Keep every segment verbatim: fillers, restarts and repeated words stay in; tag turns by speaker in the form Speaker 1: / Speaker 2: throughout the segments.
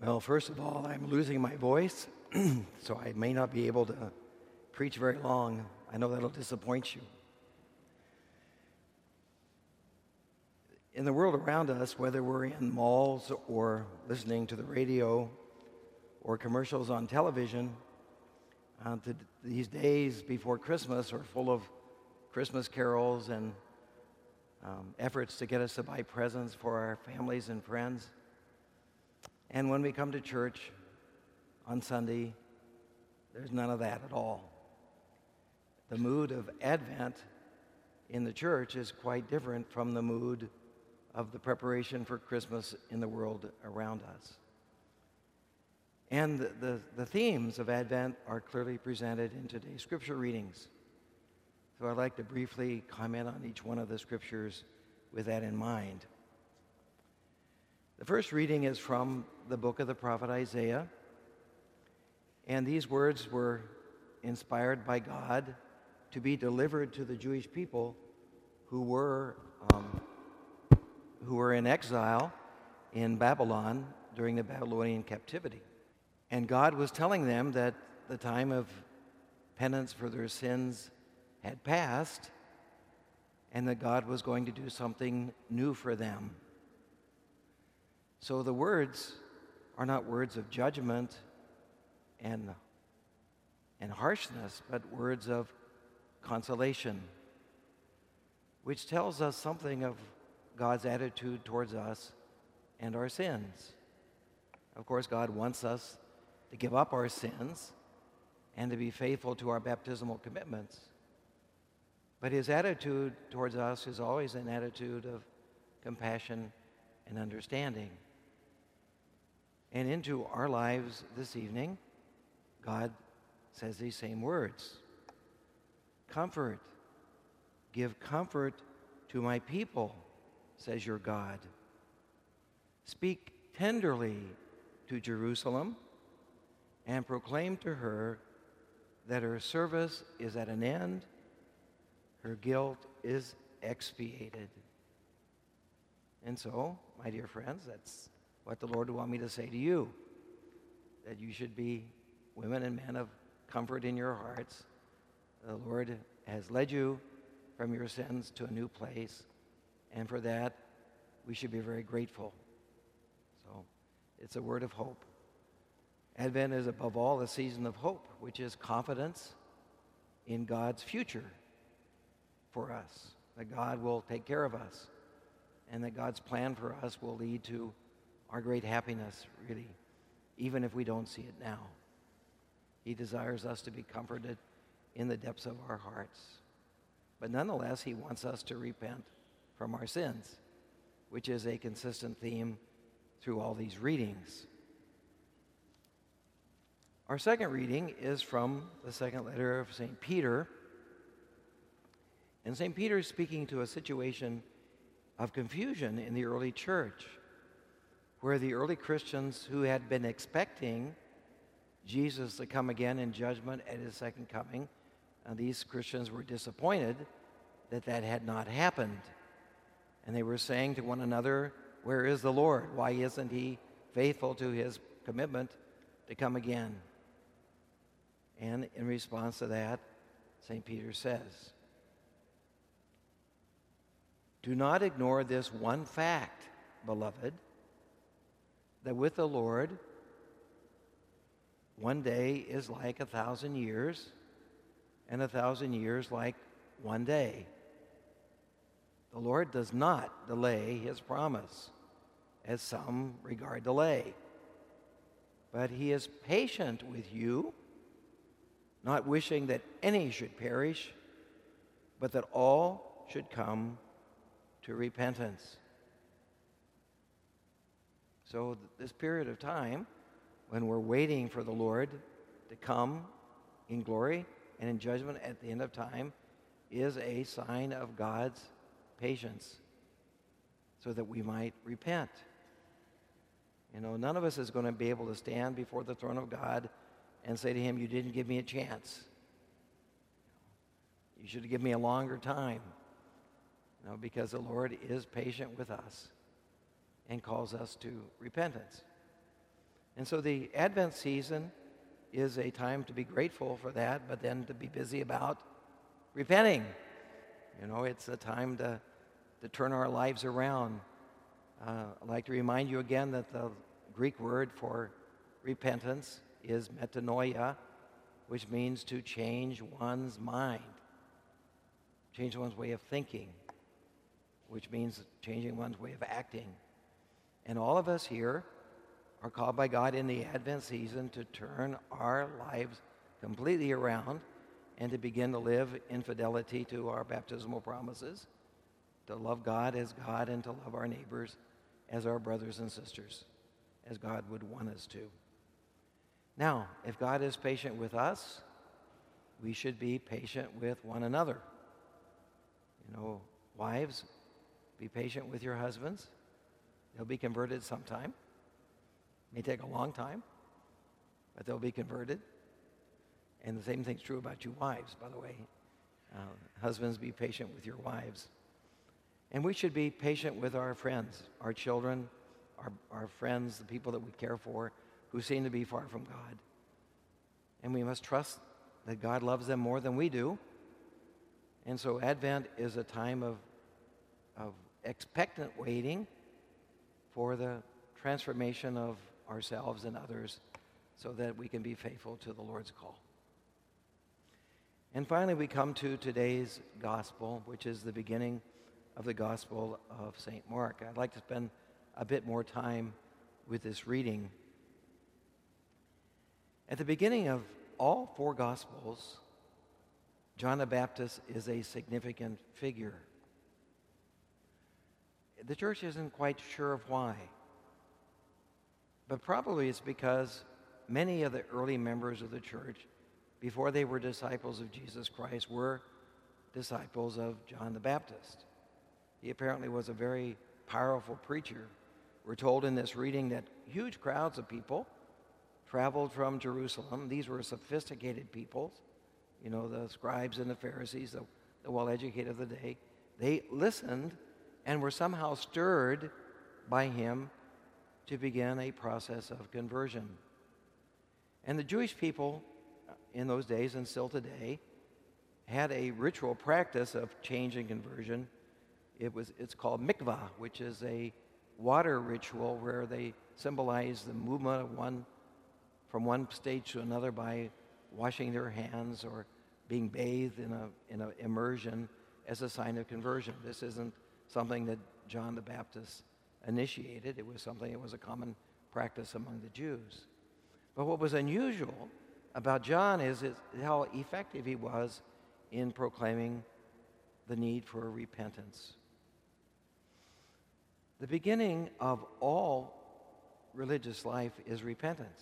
Speaker 1: Well, first of all, I'm losing my voice, so I may not be able to preach very long. I know that'll disappoint you. In the world around us, whether we're in malls or listening to the radio or commercials on television, uh, to, these days before Christmas are full of Christmas carols and um, efforts to get us to buy presents for our families and friends. And when we come to church on Sunday, there's none of that at all. The mood of Advent in the church is quite different from the mood of the preparation for Christmas in the world around us. And the, the, the themes of Advent are clearly presented in today's scripture readings. So I'd like to briefly comment on each one of the scriptures with that in mind. The first reading is from the book of the prophet Isaiah, and these words were inspired by God to be delivered to the Jewish people who were um, who were in exile in Babylon during the Babylonian captivity. And God was telling them that the time of penance for their sins had passed and that God was going to do something new for them. So the words are not words of judgment and, and harshness, but words of consolation, which tells us something of God's attitude towards us and our sins. Of course, God wants us to give up our sins and to be faithful to our baptismal commitments. But his attitude towards us is always an attitude of compassion and understanding. And into our lives this evening, God says these same words. Comfort, give comfort to my people, says your God. Speak tenderly to Jerusalem and proclaim to her that her service is at an end, her guilt is expiated. And so, my dear friends, that's what the Lord would want me to say to you, that you should be women and men of comfort in your hearts. The Lord has led you from your sins to a new place, and for that, we should be very grateful. So, it's a word of hope. Advent is above all a season of hope, which is confidence in God's future for us, that God will take care of us, and that God's plan for us will lead to our great happiness, really, even if we don't see it now. He desires us to be comforted in the depths of our hearts. But nonetheless, he wants us to repent from our sins, which is a consistent theme through all these readings. Our second reading is from the second letter of Saint Peter. And Saint Peter is speaking to a situation of confusion in the early church, where the early Christians who had been expecting Jesus to come again in judgment at his second coming, uh, these Christians were disappointed that that had not happened. And they were saying to one another, where is the Lord? Why isn't he faithful to his commitment to come again? And in response to that, Saint Peter says, do not ignore this one fact, beloved, that with the Lord, one day is like a thousand years, and a thousand years like one day. The Lord does not delay his promise, as some regard delay, but he is patient with you, not wishing that any should perish, but that all should come to repentance. So this period of time, when we're waiting for the Lord to come in glory and in judgment at the end of time, is a sign of God's patience, so that we might repent. You know, none of us is going to be able to stand before the throne of God and say to him, you didn't give me a chance. You should have given me a longer time. You know, because the Lord is patient with us and calls us to repentance. And so the Advent season is a time to be grateful for that, but then to be busy about repenting. You know, it's a time to, to turn our lives around. Uh, I'd like to remind you again that the Greek word for repentance is metanoia, which means to change one's mind, change one's way of thinking, which means changing one's way of acting. And all of us here are called by God in the Advent season to turn our lives completely around and to begin to live in fidelity to our baptismal promises, to love God as God and to love our neighbors as our brothers and sisters, as God would want us to. Now, if God is patient with us, we should be patient with one another. You know, wives, be patient with your husbands. They'll be converted sometime. May take a long time, but they'll be converted. And the same thing's true about you wives, by the way. Uh, husbands, be patient with your wives. And we should be patient with our friends, our children, our, our friends, the people that we care for, who seem to be far from God. And we must trust that God loves them more than we do. And so Advent is a time of, of expectant waiting for the transformation of ourselves and others so that we can be faithful to the Lord's call. And finally, we come to today's gospel, which is the beginning of the Gospel of Saint Mark. I'd like to spend a bit more time with this reading. At the beginning of all four Gospels, John the Baptist is a significant figure. The church isn't quite sure of why, but probably it's because many of the early members of the church, before they were disciples of Jesus Christ, were disciples of John the Baptist. He apparently was a very powerful preacher. We're told in this reading that huge crowds of people traveled from Jerusalem. These were sophisticated people, you know, the scribes and the Pharisees, the, the well-educated of the day. They listened and were somehow stirred by him to begin a process of conversion. And the Jewish people in those days and still today had a ritual practice of change and conversion. It was, it's called mikvah, which is a water ritual where they symbolize the movement of one from one stage to another by washing their hands or being bathed in a in an immersion as a sign of conversion. This isn't something that John the Baptist initiated. It was something that was a common practice among the Jews. But what was unusual about John is, is how effective he was in proclaiming the need for repentance. The beginning of all religious life is repentance.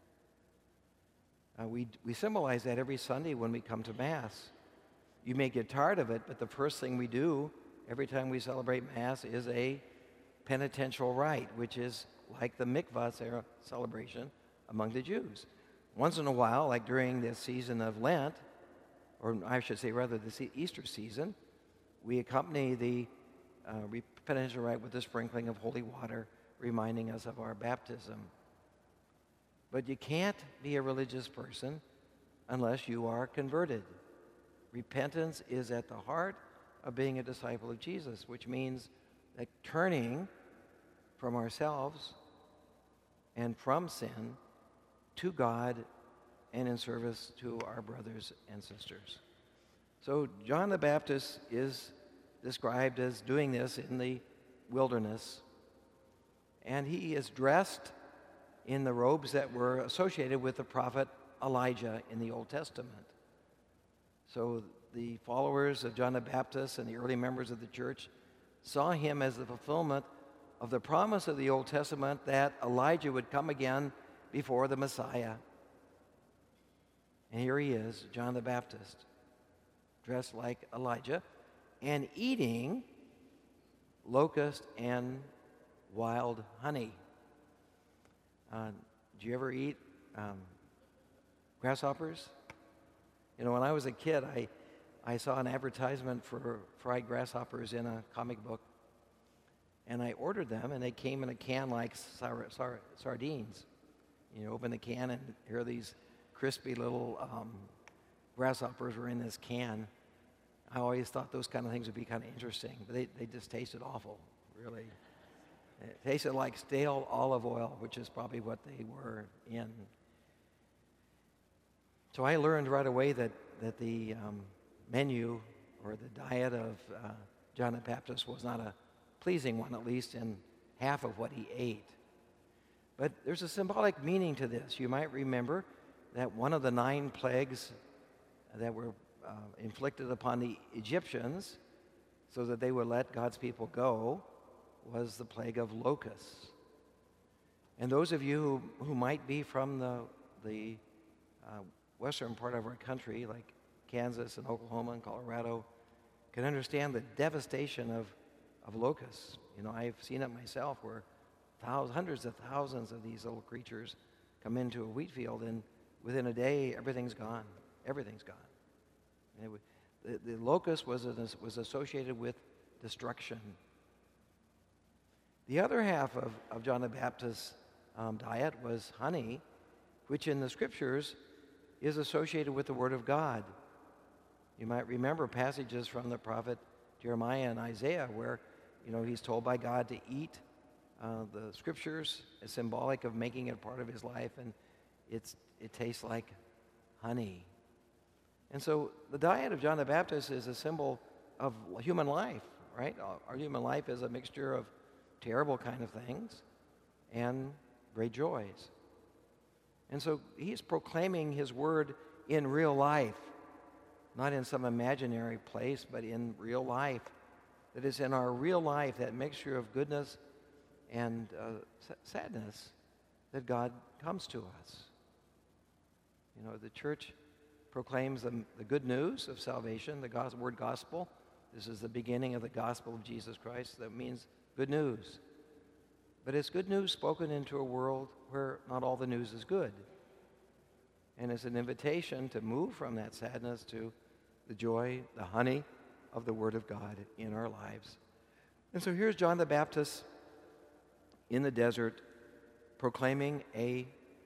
Speaker 1: Uh, we, we symbolize that every Sunday when we come to Mass. You may get tired of it, but the first thing we do every time we celebrate Mass is a penitential rite, which is like the mikvah celebration among the Jews. Once in a while, like during the season of Lent, or I should say rather the Easter season, we accompany the uh, penitential rite with the sprinkling of holy water, reminding us of our baptism. But you can't be a religious person unless you are converted. Repentance is at the heart of being a disciple of Jesus, which means that turning from ourselves and from sin to God and in service to our brothers and sisters. So John the Baptist is described as doing this in the wilderness, and he is dressed in the robes that were associated with the prophet Elijah in the Old Testament. So the followers of John the Baptist and the early members of the church saw him as the fulfillment of the promise of the Old Testament that Elijah would come again before the Messiah. And here he is, John the Baptist, dressed like Elijah and eating locust and wild honey. Uh, did you ever eat um, grasshoppers? You know, when I was a kid, I, I saw an advertisement for fried grasshoppers in a comic book, and I ordered them, and they came in a can like sar- sar- sardines. You open the can and here these crispy little um, grasshoppers were in this can. I always thought those kind of things would be kind of interesting, but they, they just tasted awful, really. It tasted like stale olive oil, which is probably what they were in. So I learned right away that, that the um, menu or the diet of uh, John the Baptist was not a pleasing one, at least in half of what he ate. But there's a symbolic meaning to this. You might remember that one of the nine plagues that were uh, inflicted upon the Egyptians so that they would let God's people go was the plague of locusts. And those of you who, who might be from the, the uh, western part of our country, like Kansas and Oklahoma and Colorado, can understand the devastation of, of locusts. You know, I've seen it myself where thousands, hundreds of thousands of these little creatures come into a wheat field, and within a day, everything's gone. Everything's gone. And it, the, the locust was, was associated with destruction. The other half of, of John the Baptist's um, diet was honey, which in the scriptures is associated with the Word of God. You might remember passages from the prophet Jeremiah and Isaiah where, you know, he's told by God to eat uh, the scriptures as symbolic of making it part of his life, and it's, it tastes like honey. And so the diet of John the Baptist is a symbol of human life, right? Our human life is a mixture of terrible kind of things and great joys. And so he's proclaiming his word in real life, not in some imaginary place, but in real life. That is in our real life, that mixture of goodness and uh, sadness, that God comes to us. You know, the church proclaims the, the good news of salvation, the gos- word gospel. This is the beginning of the gospel of Jesus Christ. That means good news. But it's good news spoken into a world where not all the news is good. And it's an invitation to move from that sadness to the joy, the honey of the Word of God in our lives. And so here's John the Baptist in the desert proclaiming a,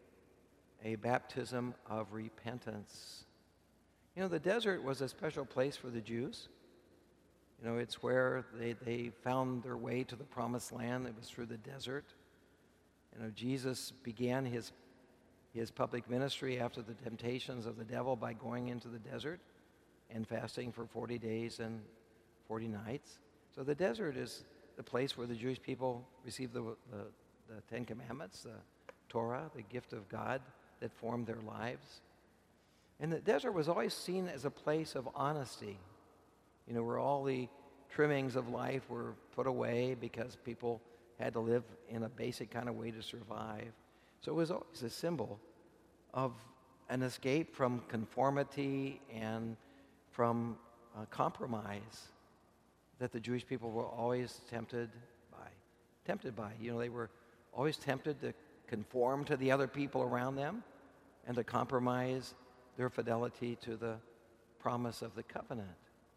Speaker 1: a baptism of repentance. You know, the desert was a special place for the Jews. You know, it's where they, they found their way to the promised land. It was through the desert. You know, Jesus began his, his public ministry after the temptations of the devil by going into the desert and fasting for forty days and forty nights. So the desert is the place where the Jewish people received the, the, the Ten Commandments, the Torah, the gift of God that formed their lives. And the desert was always seen as a place of honesty. You know, where all the trimmings of life were put away because people had to live in a basic kind of way to survive. So it was always a symbol of an escape from conformity and from uh, compromise that the Jewish people were always tempted by. Tempted by. You know, they were always tempted to conform to the other people around them and to compromise their fidelity to the promise of the covenant.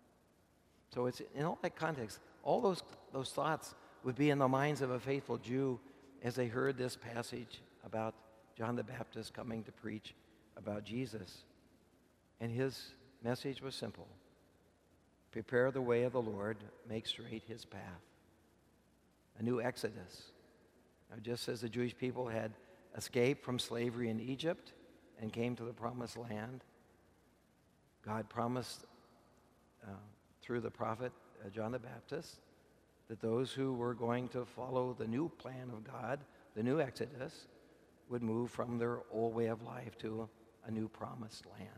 Speaker 1: So it's in all that context, all those, those thoughts would be in the minds of a faithful Jew as they heard this passage about John the Baptist coming to preach about Jesus. And his message was simple. Prepare the way of the Lord, make straight his path. A new exodus. Now, just as the Jewish people had escaped from slavery in Egypt and came to the promised land, God promised uh, through the prophet uh, John the Baptist that those who were going to follow the new plan of God, the new Exodus, would move from their old way of life to a, a new promised land.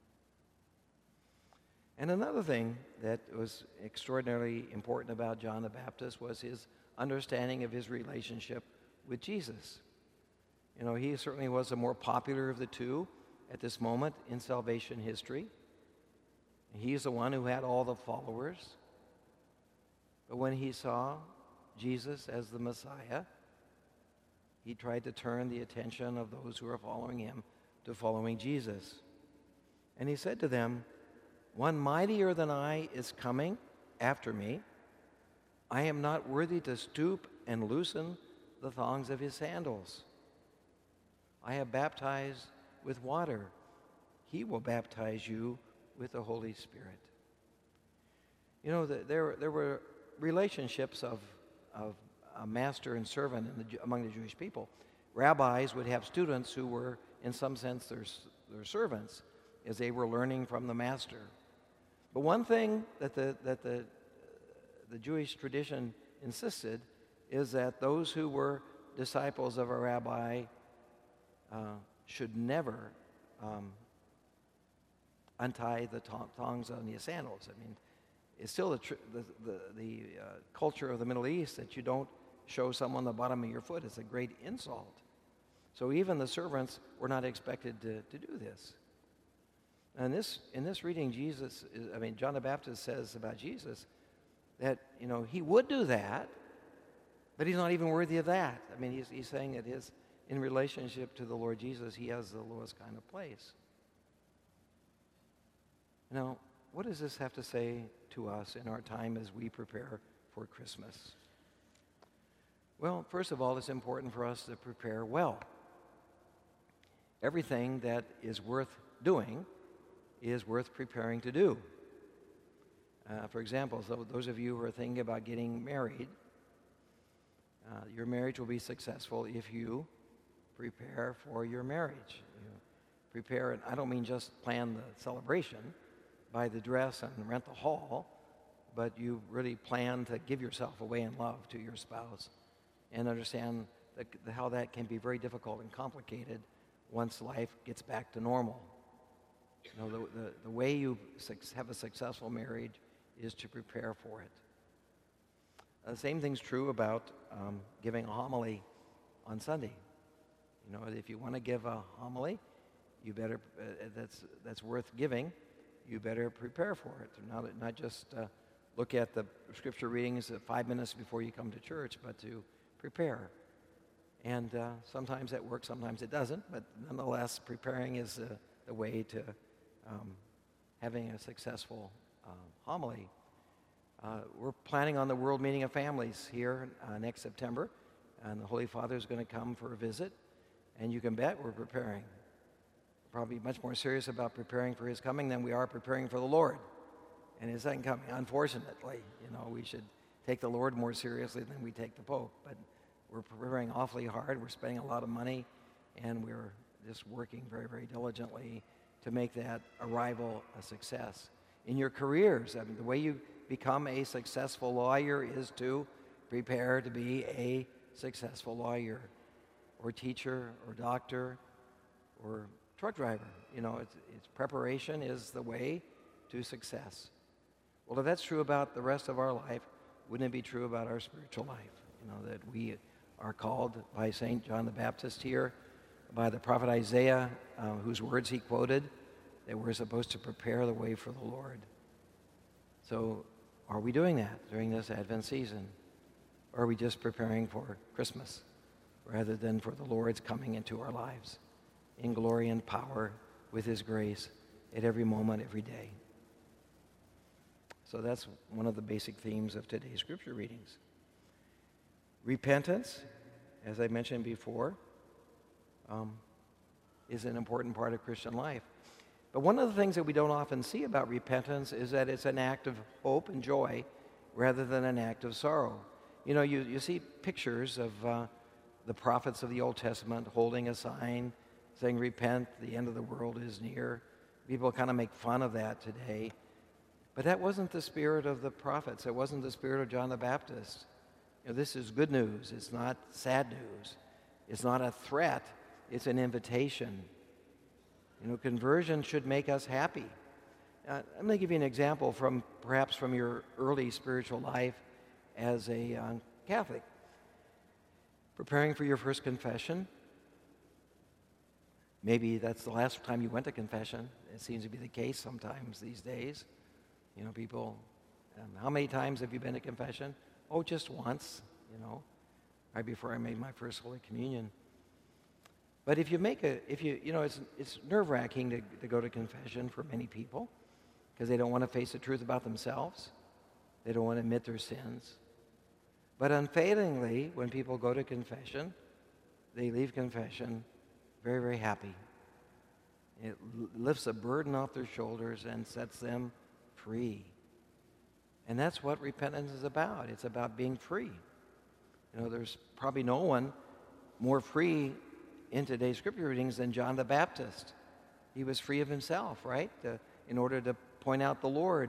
Speaker 1: And another thing that was extraordinarily important about John the Baptist was his understanding of his relationship with Jesus. You know, he certainly was the more popular of the two at this moment in salvation history. He's the one who had all the followers. But when he saw Jesus as the Messiah, he tried to turn the attention of those who are following him to following Jesus. And he said to them, "One mightier than I is coming after me. I am not worthy to stoop and loosen the thongs of his sandals. I have baptized with water. He will baptize you with the Holy Spirit. You know, the, there, there were relationships of, of a master and servant in the, among the Jewish people. Rabbis would have students who were, in some sense, their, their servants as they were learning from the master. But one thing that the, that the, the Jewish tradition insisted is that those who were disciples of a rabbi uh, should never um, untie the thongs on the sandals. I mean, it's still the, tr- the, the, the uh, culture of the Middle East that you don't show someone the bottom of your foot. It's a great insult. So even the servants were not expected to, to do this. And this, in this reading, Jesus, is, I mean, John the Baptist says about Jesus that, you know, he would do that, but he's not even worthy of that. I mean, he's, he's saying that his, in relationship to the Lord Jesus, he has the lowest kind of place. Now, what does this have to say to us in our time as we prepare for Christmas? Well, first of all, it's important for us to prepare well. Everything that is worth doing is worth preparing to do. Uh, for example, so those of you who are thinking about getting married, uh, your marriage will be successful if you prepare for your marriage. You prepare, and I don't mean just plan the celebration, buy the dress and rent the hall, but you really plan to give yourself away in love to your spouse and understand that, how that can be very difficult and complicated once life gets back to normal. You know, the, the, the way you have a successful marriage is to prepare for it. Uh, the same thing's true about um, giving a homily on Sunday. You know, if you want to give a homily, you better, uh, that's, that's worth giving, you better prepare for it. Not, not just uh, look at the scripture readings uh, five minutes before you come to church, but to prepare. And uh, sometimes that works, sometimes it doesn't, but nonetheless, preparing is uh, the way to um, having a successful uh, homily. Uh, we're planning on the World Meeting of Families here uh, next September, and the Holy Father is going to come for a visit, and you can bet we're preparing. We're probably much more serious about preparing for his coming than we are preparing for the Lord and his second coming. Unfortunately, you know, we should take the Lord more seriously than we take the Pope, but we're preparing awfully hard. We're spending a lot of money, and we're just working very, very diligently to make that arrival a success. In your careers, I mean, the way you become a successful lawyer is to prepare to be a successful lawyer, or teacher, or doctor, or truck driver. You know, it's, it's preparation is the way to success. Well, if that's true about the rest of our life, wouldn't it be true about our spiritual life? You know, that we are called by Saint John the Baptist here, by the prophet Isaiah, uh, whose words he quoted, that we're supposed to prepare the way for the Lord. So are we doing that during this Advent season? Or are we just preparing for Christmas rather than for the Lord's coming into our lives in glory and power with his grace at every moment, every day? So that's one of the basic themes of today's scripture readings. Repentance, as I mentioned before, um, is an important part of Christian life. But one of the things that we don't often see about repentance is that it's an act of hope and joy rather than an act of sorrow. You know, you, you see pictures of uh, the prophets of the Old Testament holding a sign saying, "Repent, the end of the world is near." People kind of make fun of that today. But that wasn't the spirit of the prophets. It wasn't the spirit of John the Baptist. You know, this is good news. It's not sad news. It's not a threat. It's an invitation. You know, conversion should make us happy. Uh, I'm going to give you an example from perhaps from your early spiritual life as a uh, Catholic. Preparing for your first confession. Maybe that's the last time you went to confession. It seems to be the case sometimes these days. You know, people, um, how many times have you been to confession? Oh, just once, you know, right before I made my first Holy Communion. But if you make a, if you, you know, it's, it's nerve-wracking to, to go to confession for many people because they don't want to face the truth about themselves. They don't want to admit their sins. But unfailingly, when people go to confession, they leave confession very, very happy. It l- lifts a burden off their shoulders and sets them free. And that's what repentance is about. It's about being free. You know, there's probably no one more free in today's scripture readings than John the Baptist. He was free of himself, right? To, in order to point out the Lord.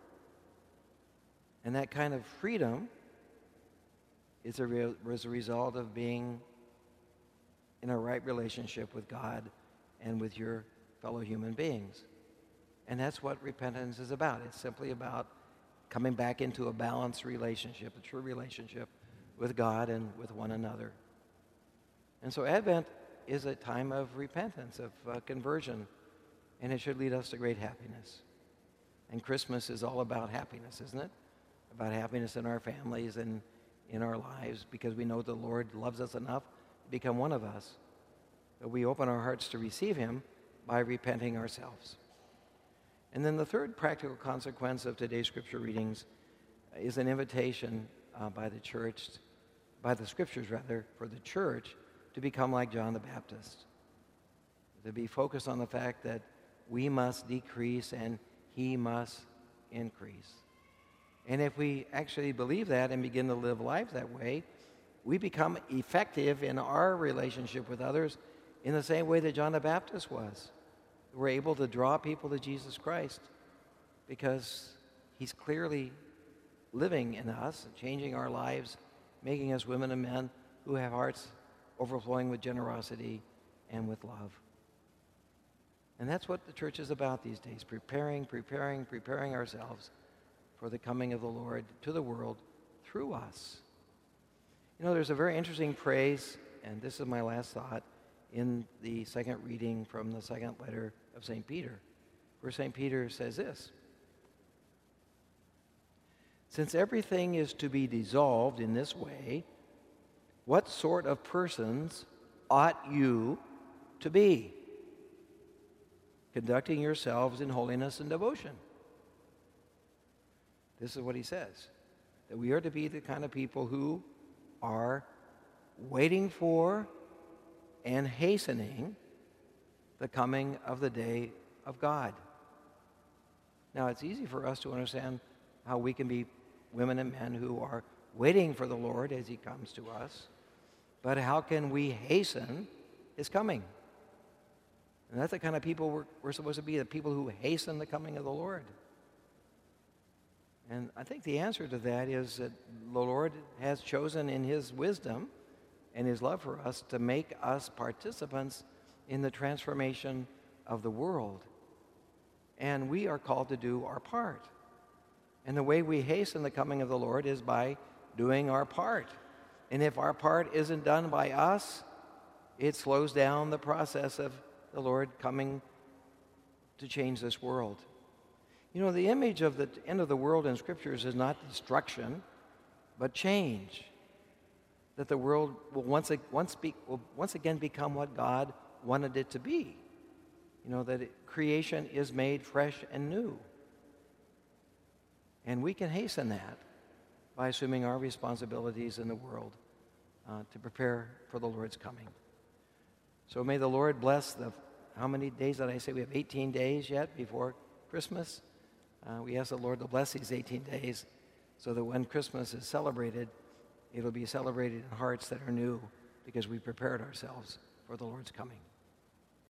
Speaker 1: And that kind of freedom is a, re- was a result of being in a right relationship with God and with your fellow human beings. And that's what repentance is about. It's simply about coming back into a balanced relationship, a true relationship with God and with one another. And so Advent is a time of repentance, of uh, conversion, and it should lead us to great happiness. And Christmas is all about happiness, isn't it? About happiness in our families and in our lives, because we know the Lord loves us enough to become one of us. But we open our hearts to receive him by repenting ourselves. And then the third practical consequence of today's scripture readings is an invitation uh, by the church, by the scriptures rather, for the church to become like John the Baptist, to be focused on the fact that we must decrease and he must increase. And if we actually believe that and begin to live life that way, we become effective in our relationship with others in the same way that John the Baptist was. We're able to draw people to Jesus Christ because he's clearly living in us, changing our lives, making us women and men who have hearts overflowing with generosity and with love. And that's what the church is about these days, preparing, preparing, preparing ourselves for the coming of the Lord to the world through us. You know, there's a very interesting phrase, and this is my last thought, in the second reading from the second letter of Saint Peter, where Saint Peter says this: "Since everything is to be dissolved in this way, what sort of persons ought you to be, conducting yourselves in holiness and devotion?" This is what he says, that we are to be the kind of people who are waiting for and hastening the coming of the day of God. Now, it's easy for us to understand how we can be women and men who are waiting for the Lord as he comes to us, but how can we hasten his coming? And that's the kind of people we're, we're supposed to be, the people who hasten the coming of the Lord. And I think the answer to that is that the Lord has chosen in his wisdom and his love for us to make us participants in the transformation of the world. And we are called to do our part. And the way we hasten the coming of the Lord is by doing our part. And if our part isn't done by us, it slows down the process of the Lord coming to change this world. You know, the image of the end of the world in scriptures is not destruction, but change. That the world will once, once, be, will once again become what God wanted it to be. You know, that it, creation is made fresh and new. And we can hasten that by assuming our responsibilities in the world uh, to prepare for the Lord's coming. So may the Lord bless the, how many days did I say? We have eighteen days yet before Christmas. Uh, we ask the Lord to bless these eighteen days so that when Christmas is celebrated, it'll be celebrated in hearts that are new because we prepared ourselves for the Lord's coming.